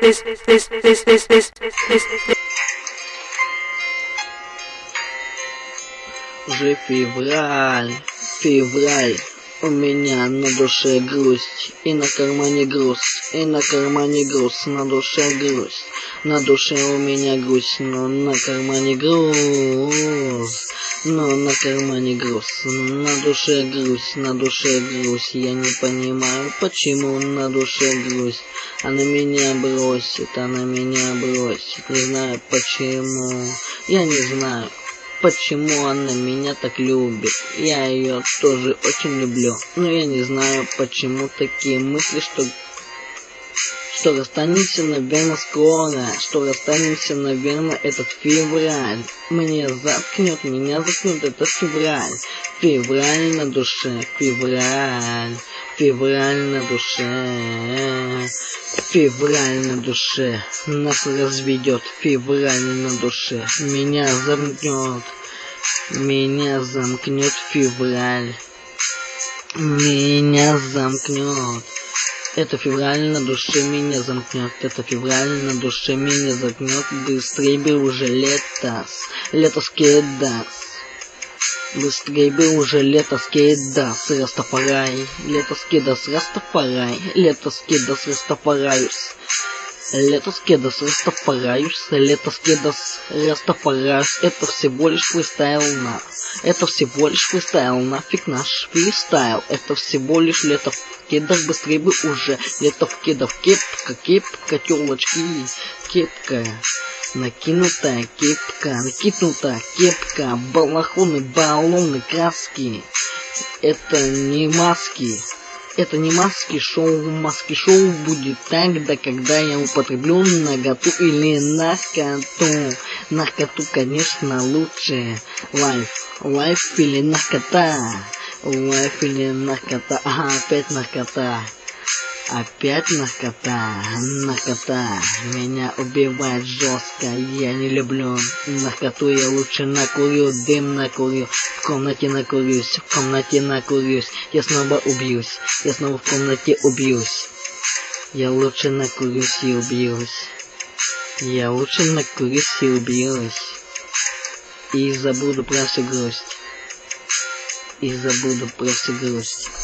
Уже февраль, у меня на душе грусть, и на кармане груз, на душе грусть, на душе у меня грусть, но на кармане груз, на душе грусть, я не понимаю, почему на душе грусть, она меня бросит, не знаю почему, я не знаю. Почему она меня так любит? Я ее тоже очень люблю. Но я не знаю, почему такие мысли, что расстанемся, наверное, скоро. Что расстанемся, наверное, этот февраль. Меня заткнет этот февраль. Февраль на душе, февраль на душе, нас разведет, февраль на душе, меня замкнет февраль, это февраль на душе меня замкнет, быстрее бы уже лето скедаст. Быстрей бы уже лето скедас, Растафарай, лето скедас, это всего лишь фристайл, нафиг наш фристайл, это всего лишь лето в кедах, быстрей бы уже, лето в кедах, кепка, тёлочки, кепка. Накинутая кепка, баллоны, краски. Это не маски шоу будет тогда, когда я употреблю наготу или наркоту. Наркоту, конечно, лучше. Лайф или наркота. Ага, опять наркота, меня убивает жестко, я не люблю наркоту, я лучше накурю, дым накурю, в комнате накурюсь, я снова в комнате убьюсь, я лучше накурюсь и убьюсь, и забуду про всю грусть,